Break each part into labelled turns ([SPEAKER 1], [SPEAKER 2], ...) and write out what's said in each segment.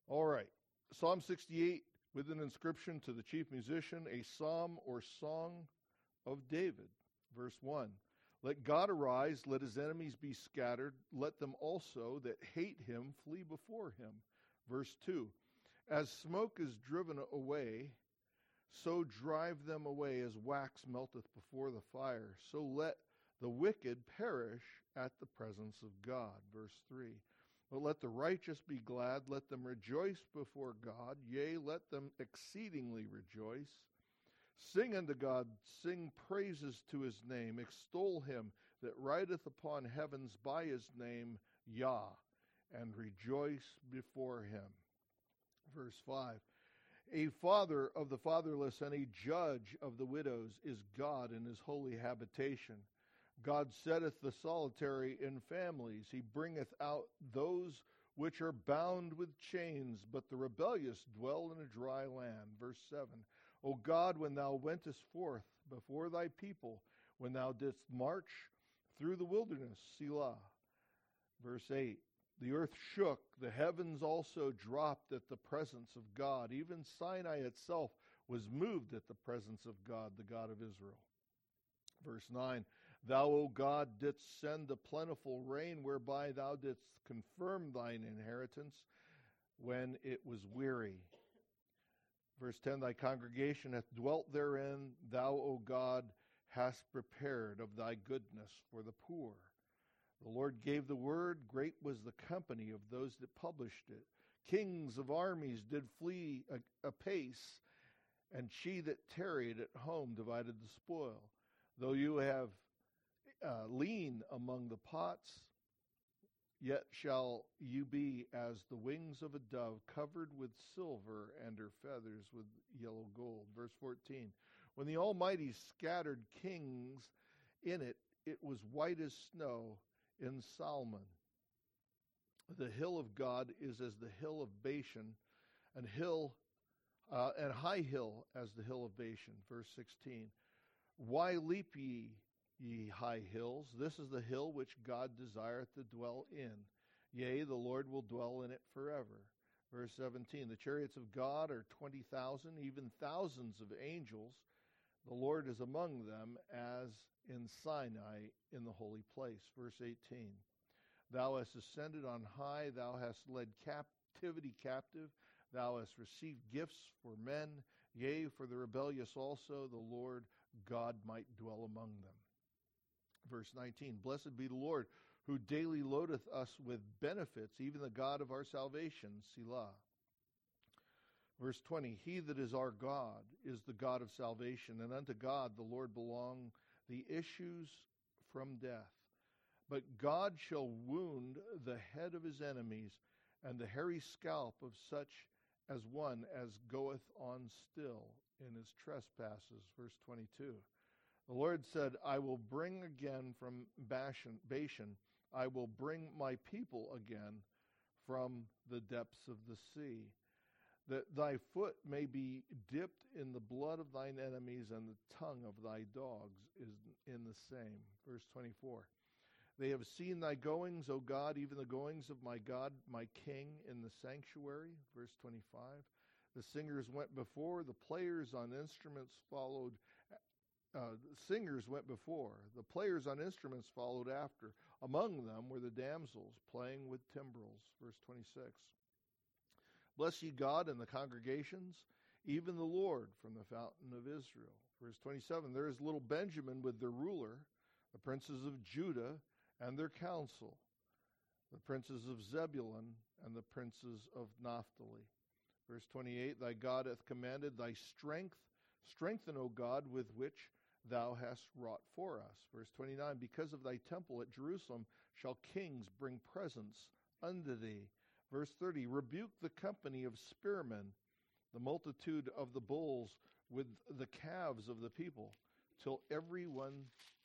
[SPEAKER 1] All right. Psalm 68 with an inscription to the chief musician, a psalm or song of David. Verse 1. Let God arise, let his enemies be scattered, let them also that hate him flee before him. Verse 2. As smoke is driven away, so drive them away as wax melteth before the fire. So let the wicked perish at the presence of God. Verse 3. But let the righteous be glad, let them rejoice before God, yea, let them exceedingly rejoice. Sing unto God, sing praises to his name, extol him that rideth upon heavens by his name, Yah, and rejoice before him. Verse 5. A father of the fatherless and a judge of the widows is God in his holy habitation. God setteth the solitary in families. He bringeth out those which are bound with chains, but the rebellious dwell in a dry land. Verse 7. O God, when thou wentest forth before thy people, when thou didst march through the wilderness, Selah. Verse 8. The earth shook, the heavens also dropped at the presence of God. Even Sinai itself was moved at the presence of God, the God of Israel. Verse 9. Thou, O God, didst send the plentiful rain, whereby thou didst confirm thine inheritance when it was weary. Verse 10, thy congregation hath dwelt therein. Thou, O God, hast prepared of thy goodness for the poor. The Lord gave the word, great was the company of those that published it. Kings of armies did flee apace, and she that tarried at home divided the spoil. Though you have lean among the pots, yet shall you be as the wings of a dove, covered with silver, and her feathers with yellow gold. Verse 14. When the Almighty scattered kings in it, it was white as snow in Salmon. The hill of God is as the hill of Bashan, and high hill as the hill of Bashan. Verse 16. Why leap ye high hills? This is the hill which God desireth to dwell in. Yea, the Lord will dwell in it forever. Verse 17. The chariots of God are 20,000, even thousands of angels. The Lord is among them as in Sinai in the holy place. Verse 18. Thou hast ascended on high, thou hast led captivity captive, thou hast received gifts for men, yea, for the rebellious also the Lord God might dwell among them. Verse 19, blessed be the Lord, who daily loadeth us with benefits, even the God of our salvation, Selah. Verse 20, he that is our God is the God of salvation, and unto God the Lord belong the issues from death. But God shall wound the head of his enemies, and the hairy scalp of such as one as goeth on still in his trespasses. Verse 22. The Lord said, I will bring again from Bashan, I will bring my people again from the depths of the sea, that thy foot may be dipped in the blood of thine enemies, and the tongue of thy dogs is in the same. Verse 24. They have seen thy goings, O God, even the goings of my God, my King, in the sanctuary. Verse 25. The singers went before, the players on instruments followed. The singers went before, the players on instruments followed after. Among them were the damsels playing with timbrels. Verse 26. Bless ye God in the congregations, even the Lord from the fountain of Israel. Verse 27. There is little Benjamin with their ruler, the princes of Judah and their council, the princes of Zebulun and the princes of Naphtali. Verse 28. Thy God hath commanded thy strength. Strengthen, O God, with which thou hast wrought for us. Verse 29, because of thy temple at Jerusalem shall kings bring presents unto thee. Verse 30, rebuke the company of spearmen, the multitude of the bulls with the calves of the people, till everyone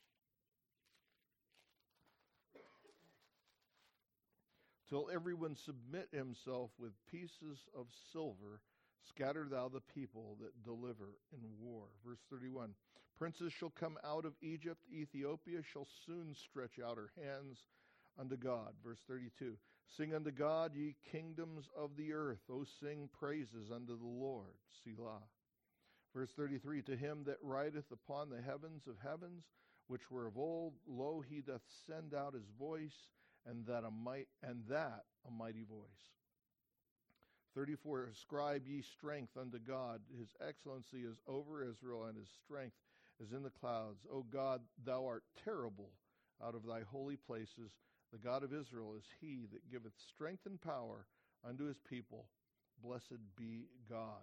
[SPEAKER 1] submit himself with pieces of silver. Scatter thou the people that deliver in war. Verse 31. Princes shall come out of Egypt. Ethiopia shall soon stretch out her hands unto God. Verse 32. Sing unto God, ye kingdoms of the earth. O sing praises unto the Lord. Selah. Verse 33, to him that rideth upon the heavens of heavens, which were of old, lo, he doth send out his voice, and that a mighty voice. 34, ascribe ye strength unto God. His excellency is over Israel, and his strength is in the clouds. O God, thou art terrible out of thy holy places. The God of Israel is he that giveth strength and power unto his people. Blessed be God.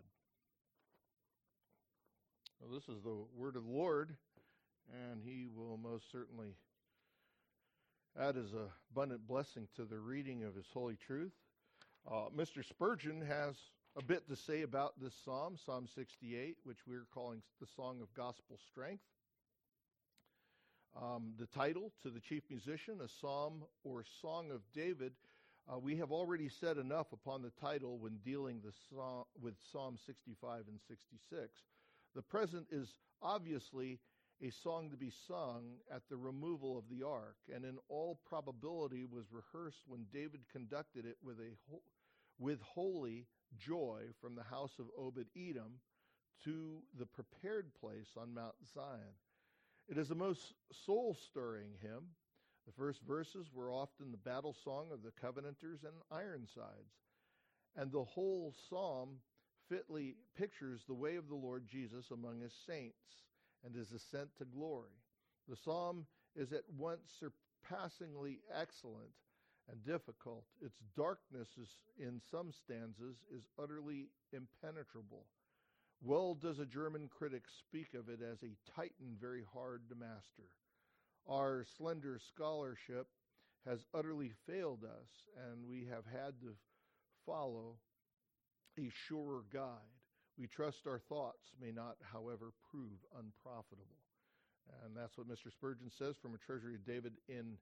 [SPEAKER 1] Well, this is the word of the Lord, and he will most certainly add his abundant blessing to the reading of his holy truth. Mr. Spurgeon has a bit to say about this psalm, Psalm 68, which we're calling the Song of Gospel Strength. The title, to the chief musician, a psalm or song of David. We have already said enough upon the title when dealing with Psalm 65 and 66. The present is obviously a song to be sung at the removal of the ark, and in all probability was rehearsed when David conducted it with holy joy from the house of Obed-Edom to the prepared place on Mount Zion. It is a most soul-stirring hymn. The first verses were often the battle song of the Covenanters and Ironsides, and the whole psalm fitly pictures the way of the Lord Jesus among his saints and his ascent to glory. The psalm is at once surpassingly excellent and difficult. Its darkness in some stanzas is utterly impenetrable. Well does a German critic speak of it as a titan very hard to master. Our slender scholarship has utterly failed us, and we have had to follow a surer guide. We trust our thoughts may not, however, prove unprofitable. And that's what Mr. Spurgeon says from a Treasury of David in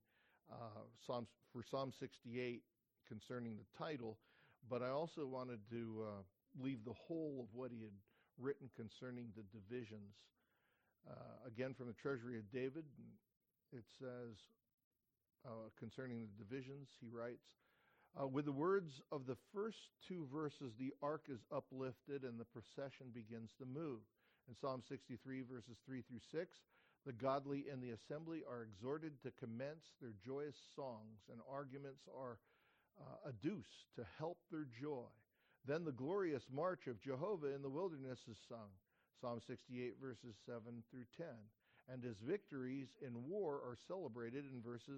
[SPEAKER 1] Psalm 68 concerning the title. But I also wanted to leave the whole of what he had written concerning the divisions. Again, from the Treasury of David, it says concerning the divisions, he writes, with the words of the first two verses, the ark is uplifted and the procession begins to move. In Psalm 63, verses 3 through 6, the godly in the assembly are exhorted to commence their joyous songs, and arguments are adduced to help their joy. Then the glorious march of Jehovah in the wilderness is sung, Psalm 68, verses 7 through 10. And his victories in war are celebrated in verses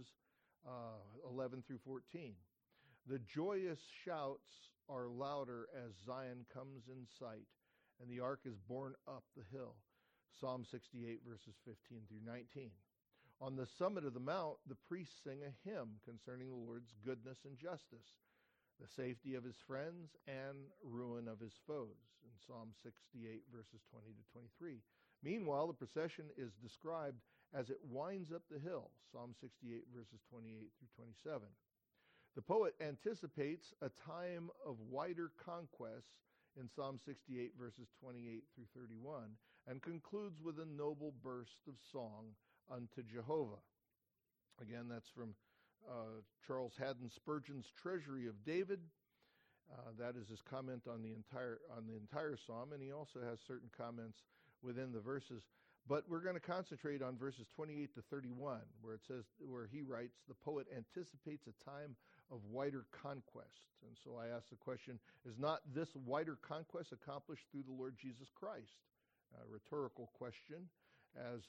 [SPEAKER 1] 11 through 14. The joyous shouts are louder as Zion comes in sight, and the ark is borne up the hill. Psalm 68, verses 15 through 19. On the summit of the mount, the priests sing a hymn concerning the Lord's goodness and justice, the safety of his friends and ruin of his foes, in Psalm 68, verses 20 to 23. Meanwhile, the procession is described as it winds up the hill, Psalm 68, verses 28 through 27. The poet anticipates a time of wider conquests in Psalm 68, verses 28 through 31, and concludes with a noble burst of song unto Jehovah. Again, that's from Charles Haddon Spurgeon's Treasury of David. That is his comment on the entire psalm, and he also has certain comments within the verses. But we're going to concentrate on verses 28 to 31, where he writes, the poet anticipates a time of wider conquest. And so I ask the question, is not this wider conquest accomplished through the Lord Jesus Christ? A rhetorical question, as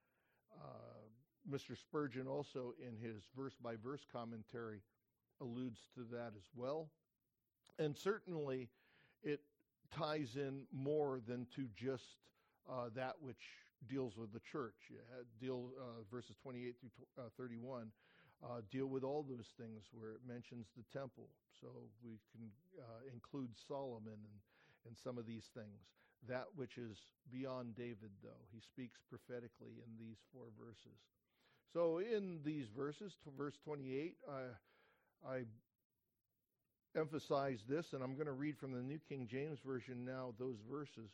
[SPEAKER 1] Mr. Spurgeon also in his verse-by-verse commentary alludes to that as well. And certainly it ties in more than to just that which deals with the church. Verses 28 through 31 deal with all those things where it mentions the temple. So we can include Solomon and some of these things. That which is beyond David, though, he speaks prophetically in these four verses. So in these verses, to verse 28, I emphasize this, and I'm going to read from the New King James Version now those verses,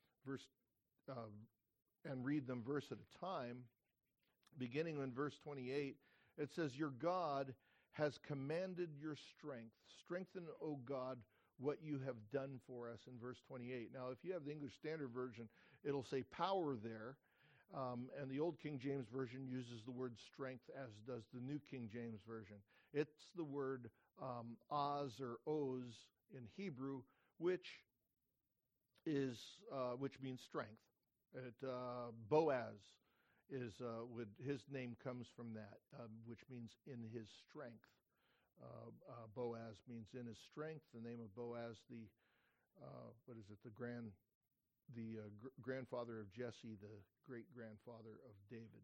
[SPEAKER 1] and read them verse at a time. Beginning in verse 28, it says, your God has commanded your strength. Strengthen, O God, what you have done for us, in verse 28. Now, if you have the English Standard Version, it'll say power there, and the Old King James Version uses the word strength, as does the New King James Version. It's the word oz or oz in Hebrew, which means strength. Boaz is his name comes from that, which means in his strength. Boaz means in his strength. The name of Boaz, the grandfather of Jesse, the great grandfather of David.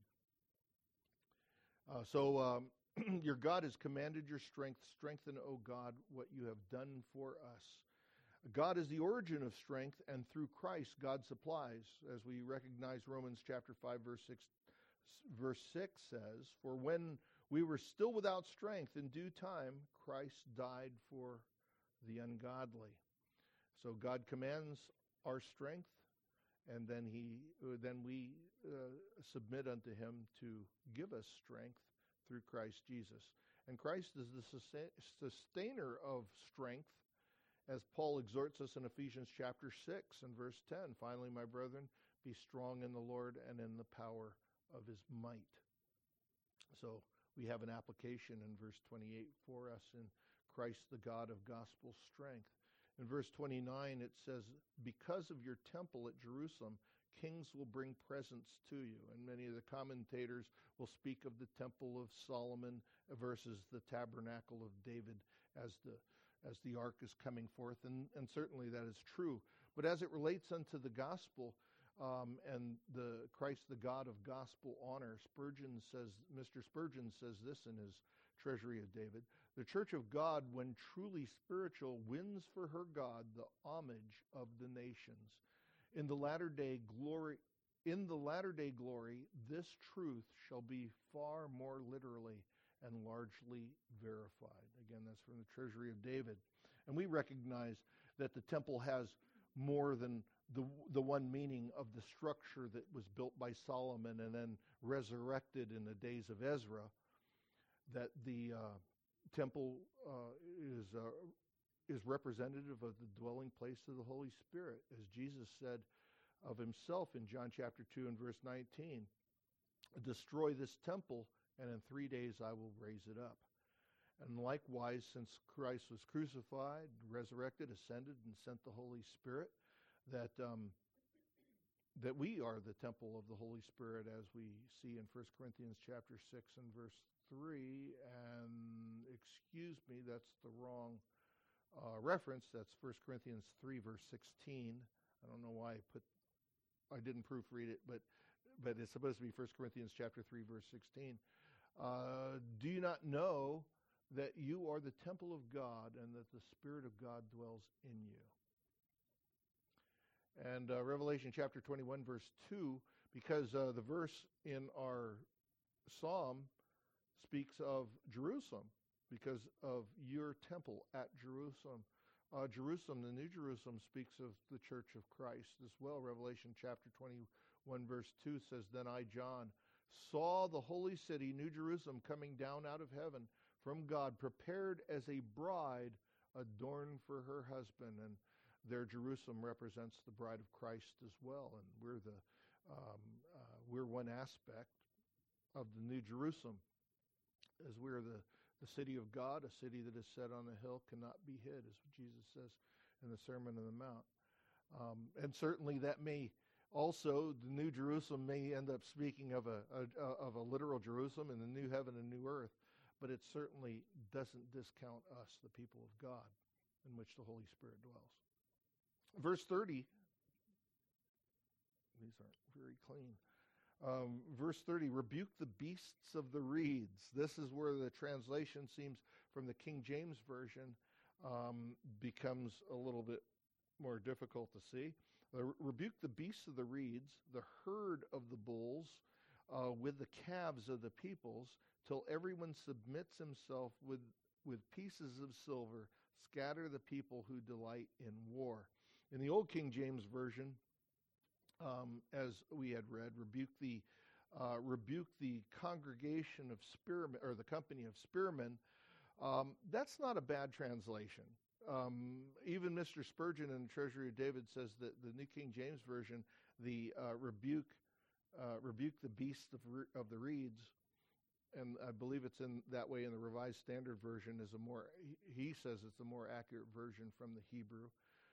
[SPEAKER 1] Your God has commanded your strength. Strengthen, O God, what you have done for us. God is the origin of strength, and through Christ, God supplies. As we recognize, Romans chapter 5, verse 6 says, "For when we were still without strength, in due time, Christ died for the ungodly." So God commands our strength, and then we submit unto him to give us strength through Christ Jesus. And Christ is the sustainer of strength, as Paul exhorts us in Ephesians chapter 6 and verse 10. "Finally, my brethren, be strong in the Lord and in the power of his might." So we have an application in verse 28 for us in Christ, the God of gospel strength. In verse 29, it says, "Because of your temple at Jerusalem, kings will bring presents to you." And many of the commentators will speak of the temple of Solomon versus the tabernacle of David as the ark is coming forth. And certainly that is true. But as it relates unto the gospel, and the Christ, the God of gospel honor, Mr. Spurgeon says this in his Treasury of David: "The church of God, when truly spiritual, wins for her God the homage of the nations. In the latter day glory, this truth shall be far more literally and largely verified." Again, that's from the Treasury of David. And we recognize that the temple has more than the one meaning of the structure that was built by Solomon and then resurrected in the days of Ezra. That the temple is representative of the dwelling place of the Holy Spirit, as Jesus said of himself in John chapter 2 and verse 19, "Destroy this temple, and in 3 days I will raise it up." And likewise, since Christ was crucified, resurrected, ascended, and sent the Holy Spirit, that we are the temple of the Holy Spirit, as we see in 1 Corinthians chapter 6 and verse 3. And excuse me, that's the wrong reference. That's 1 Corinthians 3 verse 16. I don't know why I didn't proofread it, but it's supposed to be 1 Corinthians chapter 3 verse 16. "Do you not know that you are the temple of God, and that the Spirit of God dwells in you?" And Revelation chapter 21 verse 2, because the verse in our psalm speaks of Jerusalem, because of your temple at Jerusalem. Jerusalem, the New Jerusalem, speaks of the church of Christ as well. Revelation chapter 21 verse 2 says, "Then I, John, saw the holy city, New Jerusalem, coming down out of heaven from God, prepared as a bride adorned for her husband." And there Jerusalem represents the bride of Christ as well. And we're one aspect of the New Jerusalem, as we're the city of God, a city that is set on a hill, cannot be hid, as Jesus says in the Sermon on the Mount. And certainly that may also, the New Jerusalem may end up speaking of a literal Jerusalem in the new heaven and new earth, but it certainly doesn't discount us, the people of God, in which the Holy Spirit dwells. Verse 30, these aren't very clean. Verse 30, "Rebuke the beasts of the reeds." This is where the translation seems, from the King James Version, becomes a little bit more difficult to see. "Rebuke the beasts of the reeds, the herd of the bulls, with the calves of the peoples, till everyone submits himself with pieces of silver. Scatter the people who delight in war." In the Old King James Version, as we had read, rebuke the congregation of spearmen, or the company of spearmen, That's not a bad translation. Even Mr. Spurgeon in the Treasury of David says that the New King James Version, the rebuke the beast of the reeds, and I believe it's in that way in the Revised Standard Version, is a more, he says it's a more accurate version from the Hebrew.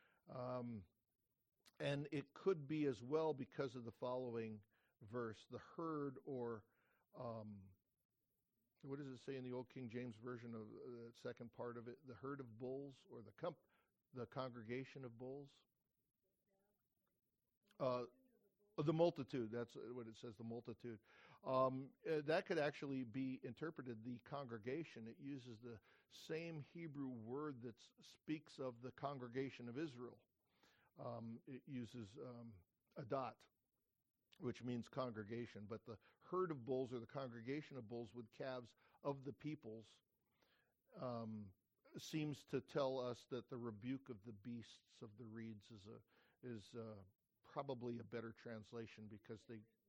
[SPEAKER 1] And it could be as well because of the following verse, the herd, or what does it say in the Old King James Version of the second part of it? The herd of bulls, or the congregation of bulls? The multitude, that's what it says, the multitude. That could actually be interpreted the congregation. It uses the same Hebrew word that speaks of the congregation of Israel. It uses adat, which means congregation. But the herd of bulls, or the congregation of bulls with calves of the peoples, seems to tell us that the rebuke of the beasts of the reeds is probably a better translation, because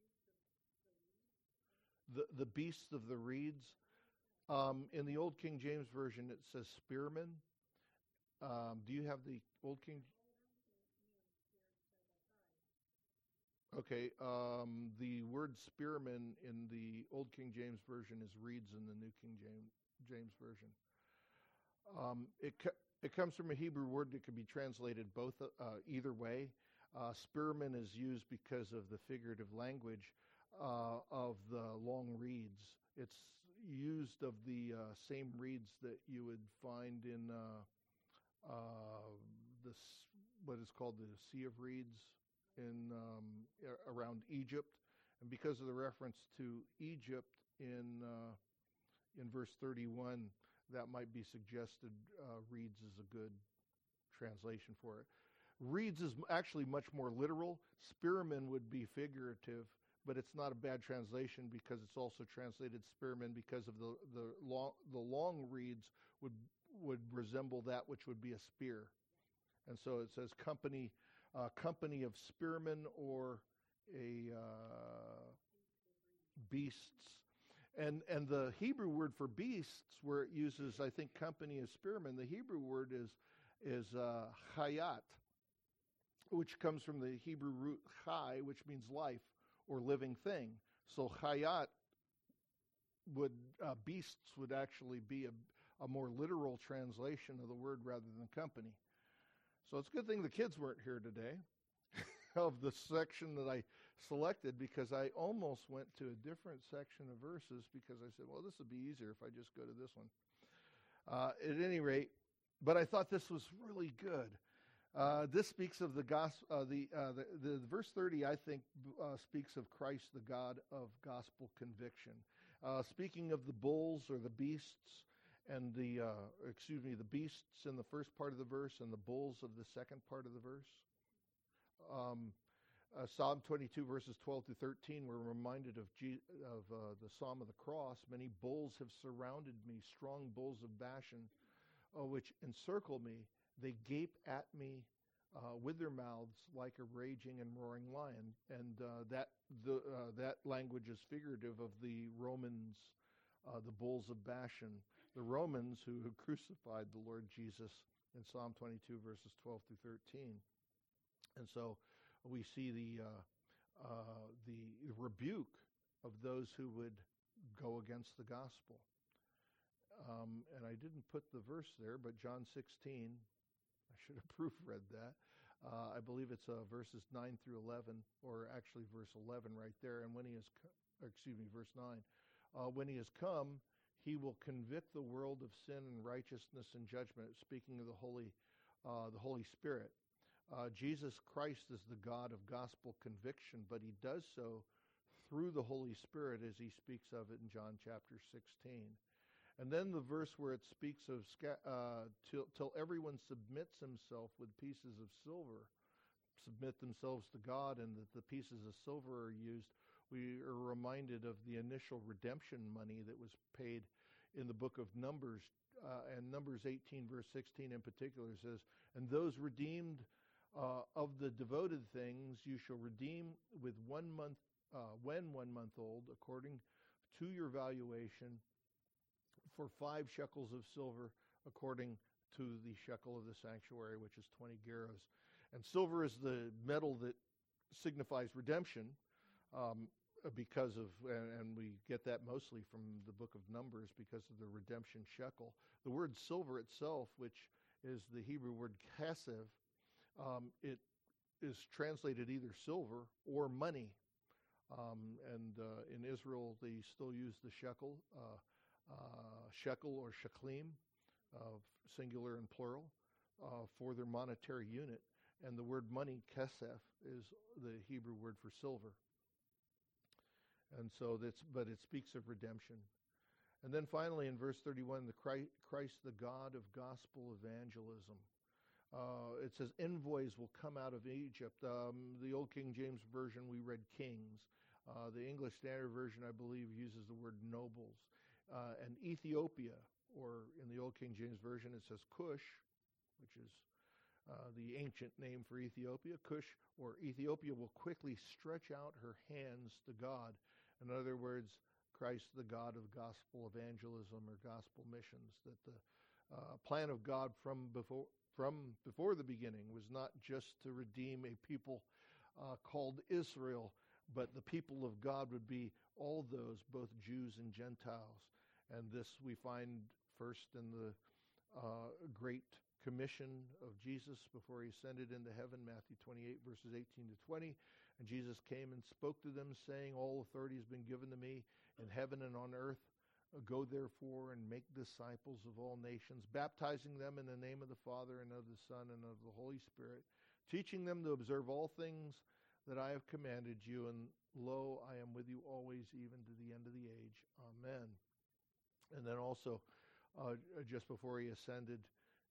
[SPEAKER 1] the beasts of the reeds. In the Old King James Version, it says spearmen. Do you have the Old King? Okay. The word spearmen in the Old King James Version is reeds in the New King James Version. It comes from a Hebrew word that could be translated both either way. Spearman is used because of the figurative language of the long reeds. It's used of the same reeds that you would find in what is called the Sea of Reeds in around Egypt, and because of the reference to Egypt in verse 31, that might be suggested. Reeds is a good translation for it. Reeds is actually much more literal. Spearmen would be figurative, but it's not a bad translation because it's also translated spearmen because of the long reeds would resemble that which would be a spear, and so it says company of spearmen, or a beasts. And the Hebrew word for beasts, where it uses, I think, company of spearmen, the Hebrew word is hayat, which comes from the Hebrew root chai, which means life or living thing. So hayat beasts would actually be a more literal translation of the word rather than company. So it's a good thing the kids weren't here today of the section that I selected, because I almost went to a different section of verses because I said, well, this would be easier if I just go to this one. At any rate, but I thought this was really good. This speaks of the gospel. The verse 30, I think, speaks of Christ, the God of gospel conviction. Speaking of the bulls, or the beasts, and the beasts in the first part of the verse and the bulls of the second part of the verse. Psalm 22 verses 12 to 13, we're reminded of the Psalm of the Cross. Many bulls have surrounded me, strong bulls of Bashan, which encircle me. They gape at me with their mouths like a raging and roaring lion. And that language is figurative of the Romans, the bulls of Bashan, the Romans who crucified the Lord Jesus in Psalm 22 verses 12 through 13. And so we see the rebuke of those who would go against the gospel. And I didn't put the verse there, but John 16, I should have proofread that. I believe it's verses 9 through 11, or actually verse 11 right there. And when he has, verse 9. When he has come, he will convict the world of sin and righteousness and judgment. Speaking of the Holy Spirit. Jesus Christ is the God of gospel conviction, but he does so through the Holy Spirit, as he speaks of it in John chapter 16. And then the verse where it speaks of till everyone submits himself with pieces of silver, submit themselves to God, and that the pieces of silver are used. We are reminded of the initial redemption money that was paid in the book of Numbers, and Numbers 18 verse 16 in particular says, and those redeemed of the devoted things you shall redeem with 1 month, when 1 month old, according to your valuation, for 5 shekels of silver, according to the shekel of the sanctuary, which is 20 gerahs. And silver is the metal that signifies redemption, because of, and we get that mostly from the book of Numbers because of the redemption shekel. The word silver itself, which is the Hebrew word kesef, it is translated either silver or money. And in Israel, they still use the shekel or sheklim, singular and plural, for their monetary unit. And the word money, kesef, is the Hebrew word for silver. And so but it speaks of redemption. And then finally in verse 31, the Christ, the God of gospel evangelism. It says, envoys will come out of Egypt. The Old King James Version, we read kings. The English Standard Version, I believe, uses the word nobles. And Ethiopia, or in the Old King James Version, it says Cush, which is the ancient name for Ethiopia. Cush, or Ethiopia, will quickly stretch out her hands to God. In other words, Christ, the God of gospel evangelism or gospel missions. That the plan of God from before the beginning was not just to redeem a people called Israel, but the people of God would be all those, both Jews and Gentiles. And this we find first in the Great Commission of Jesus before he ascended into heaven, Matthew 28, verses 18 to 20. And Jesus came and spoke to them, saying, all authority has been given to me in heaven and on earth. Go therefore and make disciples of all nations, baptizing them in the name of the Father and of the Son and of the Holy Spirit, teaching them to observe all things that I have commanded you. And lo, I am with you always, even to the end of the age. Amen. And then also, just before he ascended,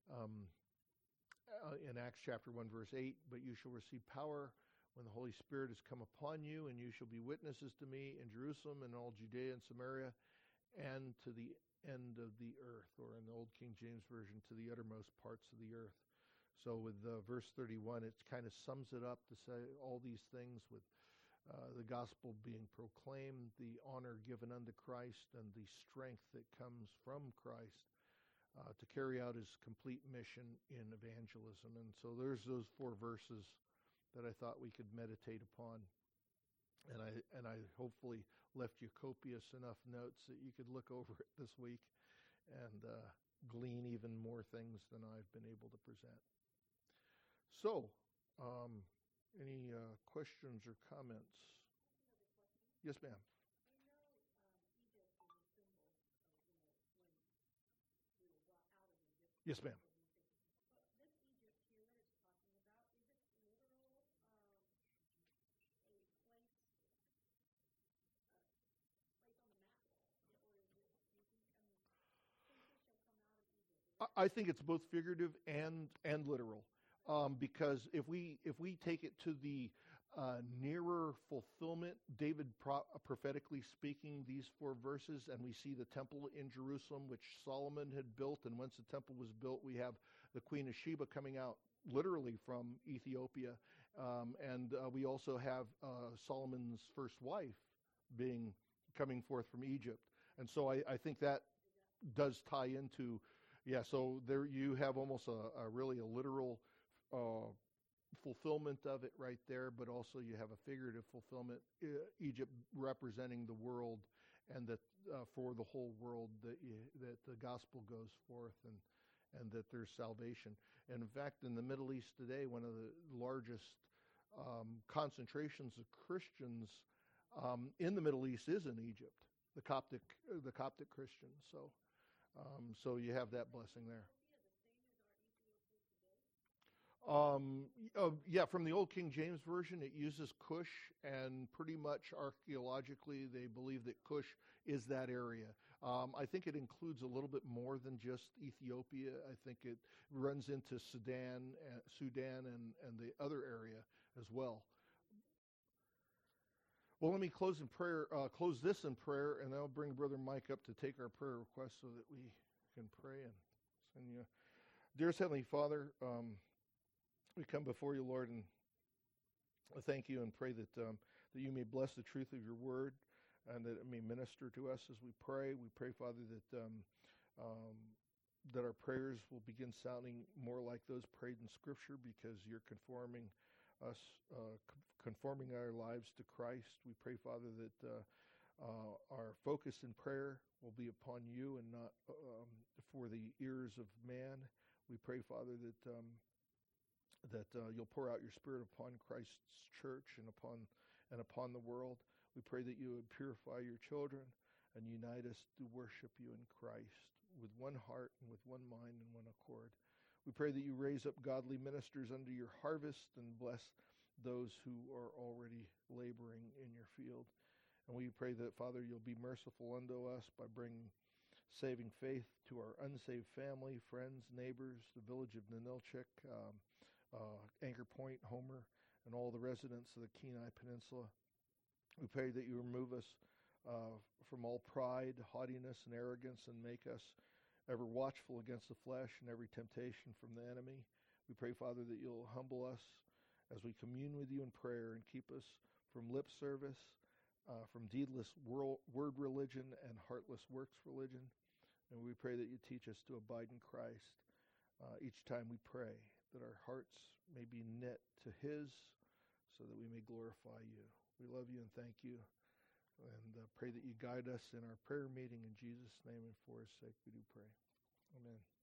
[SPEAKER 1] in Acts chapter 1, verse 8, but you shall receive power when the Holy Spirit has come upon you, and you shall be witnesses to me in Jerusalem and all Judea and Samaria and to the end of the earth, or in the Old King James Version, to the uttermost parts of the earth. So with verse 31, it kind of sums it up to say all these things with the gospel being proclaimed, the honor given unto Christ, and the strength that comes from Christ to carry out his complete mission in evangelism. And so there's those 4 verses that I thought we could meditate upon. And I hopefully left you copious enough notes that you could look over it this week and glean even more things than I've been able to present. So, any questions or comments? Yes, ma'am. Yes, ma'am. I think it's both figurative and literal, because if we take it to the nearer fulfillment, David prophetically speaking these 4 verses, and we see the temple in Jerusalem, which Solomon had built, and once the temple was built, we have the Queen of Sheba coming out literally from Ethiopia, and we also have Solomon's first wife coming forth from Egypt, and so I think that does tie into. Yeah, so there you have almost a really a literal fulfillment of it right there, but also you have a figurative fulfillment, Egypt representing the world, and that for the whole world that the gospel goes forth and that there's salvation. And in fact, in the Middle East today, one of the largest concentrations of Christians in the Middle East is in Egypt, the Coptic Christians. So you have that blessing there. Yeah, from the Old King James Version, it uses Cush, and pretty much archaeologically, they believe that Cush is that area. I think it includes a little bit more than just Ethiopia. I think it runs into Sudan and the other area as well. Well, let me close this in prayer, and I'll bring Brother Mike up to take our prayer requests so that we can pray and send you. Dearest Heavenly Father, we come before you, Lord, and I thank you and pray that you may bless the truth of your word and that it may minister to us as we pray. We pray, Father, that that our prayers will begin sounding more like those prayed in Scripture, because you're conforming us, conforming our lives to Christ. We pray, Father, that our focus in prayer will be upon you and not for the ears of man. We pray, Father, that you'll pour out your Spirit upon Christ's church and upon the world. We pray that you would purify your children and unite us to worship you in Christ with one heart and with one mind and one accord. We pray that you raise up godly ministers unto your harvest and bless those who are already laboring in your field. And we pray that, Father, you'll be merciful unto us by bringing saving faith to our unsaved family, friends, neighbors, the village of Ninilchik, Anchor Point, Homer, and all the residents of the Kenai Peninsula. We pray that you remove us from all pride, haughtiness, and arrogance, and make us ever watchful against the flesh and every temptation from the enemy. We pray, Father, that you'll humble us as we commune with you in prayer and keep us from lip service, from deedless word religion and heartless works religion. And we pray that you teach us to abide in Christ each time we pray, that our hearts may be knit to his so that we may glorify you. We love you and thank you, and pray that you guide us in our prayer meeting. In Jesus' name and for his sake we do pray. Amen.